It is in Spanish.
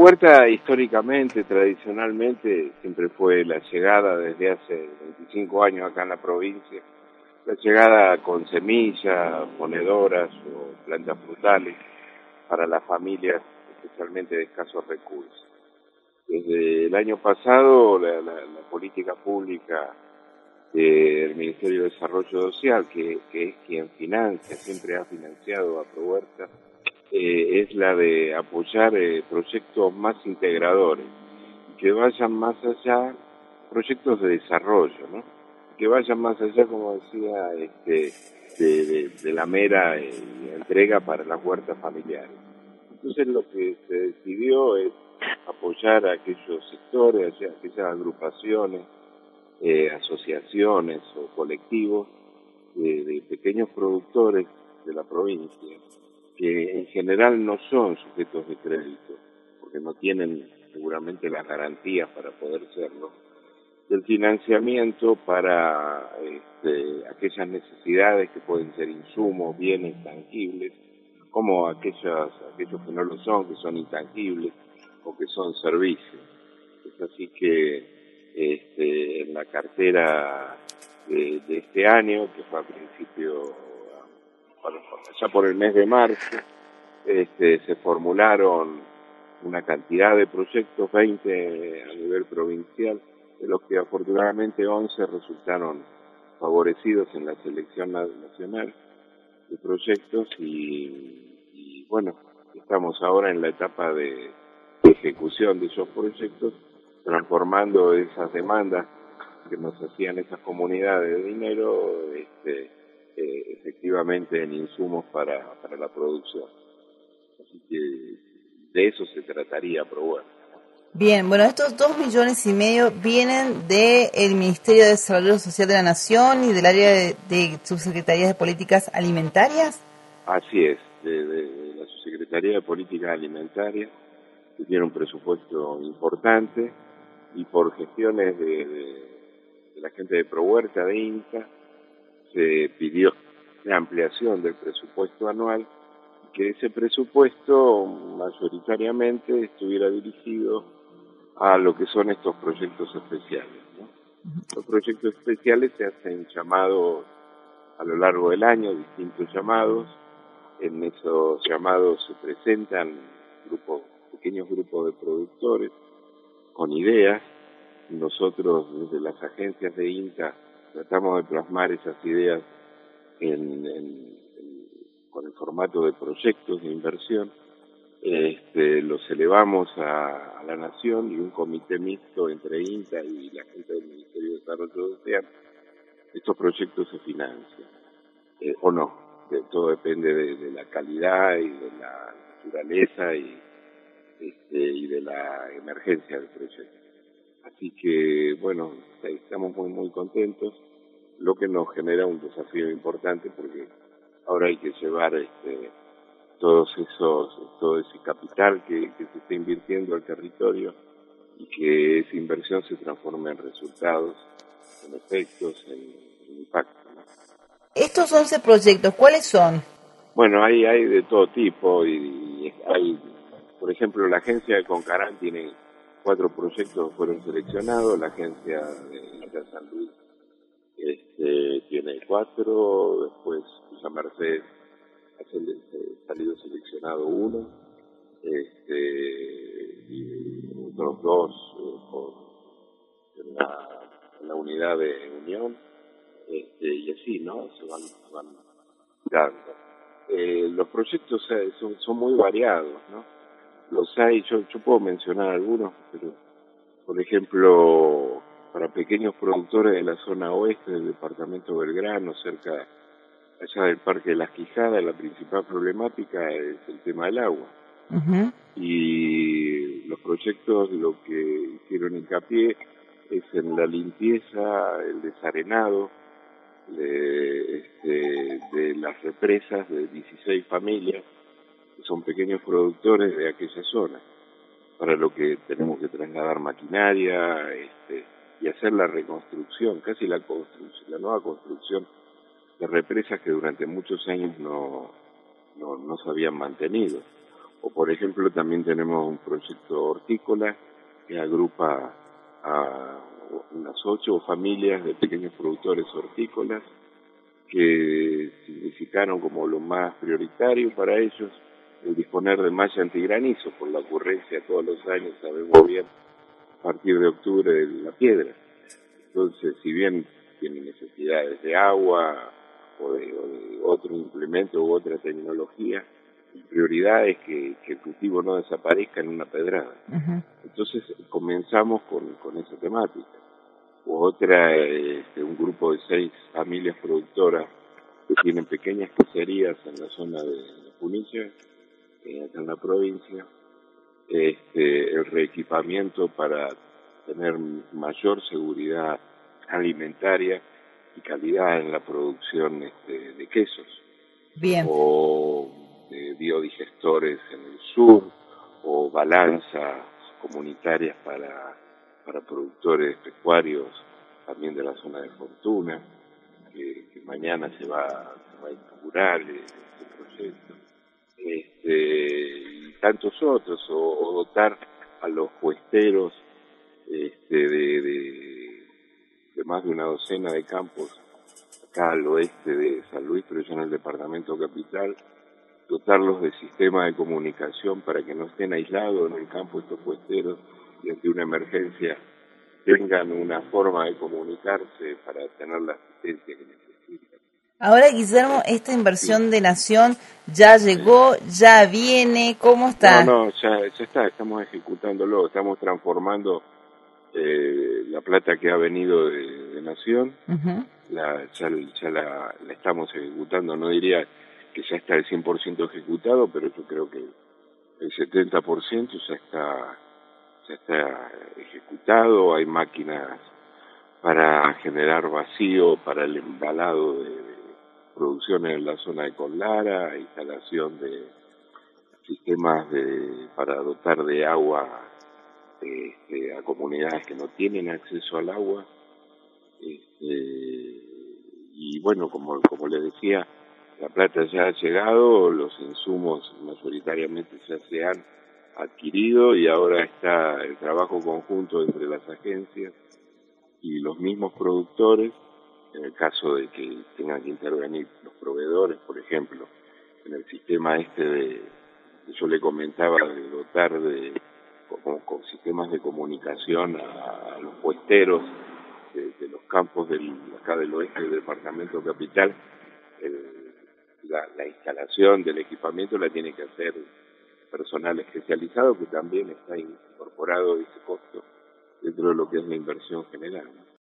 huerta históricamente, tradicionalmente, siempre fue la llegada desde hace 25 años acá en la provincia, la llegada con semillas, ponedoras o plantas frutales para las familias, especialmente de escasos recursos. Desde el año pasado, la política pública del Ministerio de Desarrollo Social, que es quien financia, siempre ha financiado a Prohuerta, es la de apoyar proyectos más integradores, que vayan más allá, proyectos de desarrollo, ¿no? Que vayan más allá, como decía, de la mera entrega para las huertas familiares. Entonces lo que se decidió es apoyar a aquellos sectores, a aquellas agrupaciones, asociaciones o colectivos de pequeños productores de la provincia, que en general no son sujetos de crédito, porque no tienen seguramente las garantías para poder serlo, del financiamiento para aquellas necesidades que pueden ser insumos, bienes tangibles, como aquellos que no lo son, que son intangibles o que son servicios. Es así que en la cartera de este año, que fue a principio, ya por el mes de marzo, se formularon una cantidad de proyectos, 20 a nivel provincial, de los que afortunadamente 11 resultaron favorecidos en la selección nacional de proyectos y bueno, estamos ahora en la etapa de ejecución de esos proyectos, transformando esas demandas que nos hacían esas comunidades de dinero efectivamente en insumos para la producción. Así que de eso se trataría Prohuerta. Bien, bueno, estos 2,5 millones vienen del Ministerio de Desarrollo Social de la Nación y del área de Subsecretarías de Políticas Alimentarias. Así es, de la Subsecretaría de Políticas Alimentarias, que tiene un presupuesto importante, y por gestiones de la gente de Prohuerta, de INTA, se pidió la ampliación del presupuesto anual, que ese presupuesto mayoritariamente estuviera dirigido a lo que son estos proyectos especiales, ¿no? Los proyectos especiales se hacen llamados a lo largo del año, distintos llamados. En esos llamados se presentan pequeños grupos de productores con ideas. Nosotros desde las agencias de INTA tratamos de plasmar esas ideas con el formato de proyectos de inversión. Los elevamos a la Nación y un comité mixto entre INTA y la gente del Ministerio de Desarrollo Social. Estos proyectos se financian, o no, todo depende de la calidad y de la naturaleza y de la emergencia del proyecto. Así que, bueno, estamos muy, muy contentos, lo que nos genera un desafío importante porque ahora hay que llevar todo ese capital que se está invirtiendo al territorio y que esa inversión se transforme en resultados, en efectos, en impacto, ¿no? Estos 11 proyectos, ¿cuáles son? Bueno, hay de todo tipo y hay, por ejemplo, la agencia de Concarán tiene 4 proyectos que fueron seleccionados, la agencia de San Luis tiene 4, después Villa Mercedes ha salido seleccionado 1, y otros 2 en la unidad de Unión, y así, ¿no? Se van dando. Los proyectos son muy variados, ¿no? Los hay, yo puedo mencionar algunos, pero por ejemplo, para pequeños productores de la zona oeste del departamento Belgrano, cerca allá del Parque de las Quijadas, la principal problemática es el tema del agua. Uh-huh. Y los proyectos lo que hicieron hincapié es en la limpieza, el desarenado de las represas de 16 familias, que son pequeños productores de aquella zona, para lo que tenemos que trasladar maquinaria y hacer la reconstrucción, casi la nueva construcción de represas que durante muchos años no se habían mantenido. O por ejemplo también tenemos un proyecto hortícola que agrupa a unas 8 familias de pequeños productores hortícolas que significaron como lo más prioritario para ellos el disponer de malla antigranizo por la ocurrencia todos los años, sabemos bien, a partir de octubre de la piedra. Entonces, si bien tienen necesidades de agua o de otro implemento u otra tecnología, la prioridad es que el cultivo no desaparezca en una pedrada. Uh-huh. Entonces comenzamos con esa temática. Otra, un grupo de 6 familias productoras que tienen pequeñas queserías en la zona de la Punilla, acá en la provincia, el reequipamiento para tener mayor seguridad alimentaria y calidad en la producción de quesos. Bien. O de biodigestores en el sur, o balanzas comunitarias para productores pecuarios también de la zona de Fortuna, que mañana se va a inaugurar este proyecto. Y tantos otros, o dotar a los puesteros de más de una docena de campos acá al oeste de San Luis, pero ya en el departamento capital, dotarlos de sistema de comunicación para que no estén aislados en el campo estos puesteros y ante una emergencia tengan una forma de comunicarse para tener la asistencia que necesitan. Ahora, Guillermo, esta inversión de Nación ya llegó, ya viene, ¿cómo está? No, ya está, estamos ejecutándolo, estamos transformando la plata que ha venido de Nación, uh-huh. ya la estamos ejecutando, no diría que ya está el 100% ejecutado, pero yo creo que el 70% ya está ejecutado. Hay máquinas para generar vacío, para el embalado de producciones en la zona de Conlara, instalación de sistemas para dotar de agua a comunidades que no tienen acceso al agua. Y bueno, como les decía, la plata ya ha llegado, los insumos mayoritariamente ya se han adquirido y ahora está el trabajo conjunto entre las agencias y los mismos productores, en el caso de que tengan que intervenir los proveedores, por ejemplo, en el sistema que yo le comentaba de dotar con sistemas de comunicación a los puesteros de los campos acá del oeste del departamento capital. La instalación del equipamiento la tiene que hacer personal especializado, que también está incorporado ese costo dentro de lo que es la inversión general, ¿no?